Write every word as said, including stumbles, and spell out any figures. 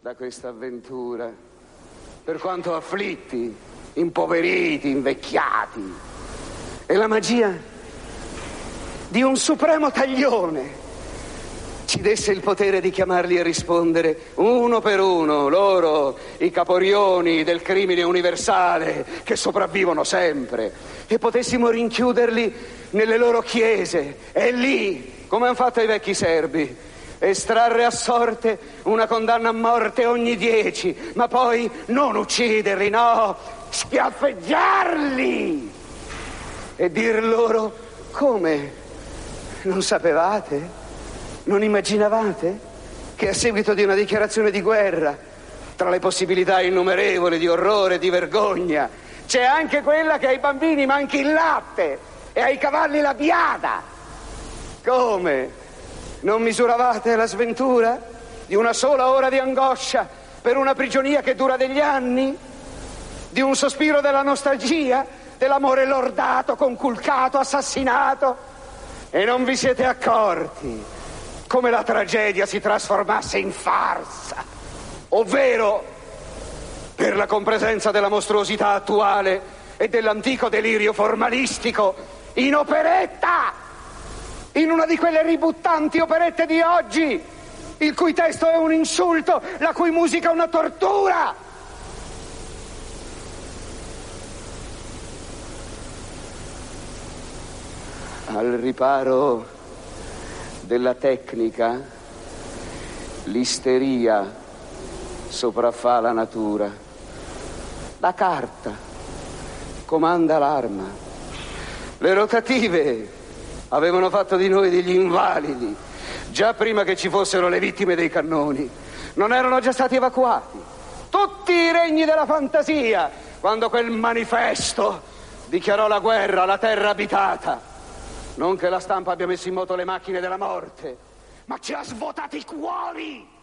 da questa avventura, per quanto afflitti, impoveriti, invecchiati. È la magia di un supremo taglione ci desse il potere di chiamarli a rispondere uno per uno, loro, i caporioni del crimine universale che sopravvivono sempre, e potessimo rinchiuderli nelle loro chiese e lì, come hanno fatto i vecchi serbi, estrarre a sorte una condanna a morte ogni dieci, ma poi non ucciderli, no, schiaffeggiarli e dir loro: come, non sapevate? Non immaginavate che a seguito di una dichiarazione di guerra, tra le possibilità innumerevoli di orrore e di vergogna, c'è anche quella che ai bambini manchi il latte e ai cavalli la biada? Come? Non misuravate la sventura di una sola ora di angoscia per una prigionia che dura degli anni? Di un sospiro della nostalgia, dell'amore lordato, conculcato, assassinato? E non vi siete accorti come la tragedia si trasformasse in farsa, ovvero, per la compresenza della mostruosità attuale e dell'antico delirio formalistico, in operetta, in una di quelle ributtanti operette di oggi, il cui testo è un insulto, la cui musica è una tortura. Al riparo della tecnica, l'isteria sopraffà la natura. La carta comanda l'arma. Le rotative avevano fatto di noi degli invalidi già prima che ci fossero le vittime dei cannoni. Non erano già stati evacuati tutti i regni della fantasia quando quel manifesto dichiarò la guerra alla terra abitata? Non che la stampa abbia messo in moto le macchine della morte, ma ci ha svuotato i cuori.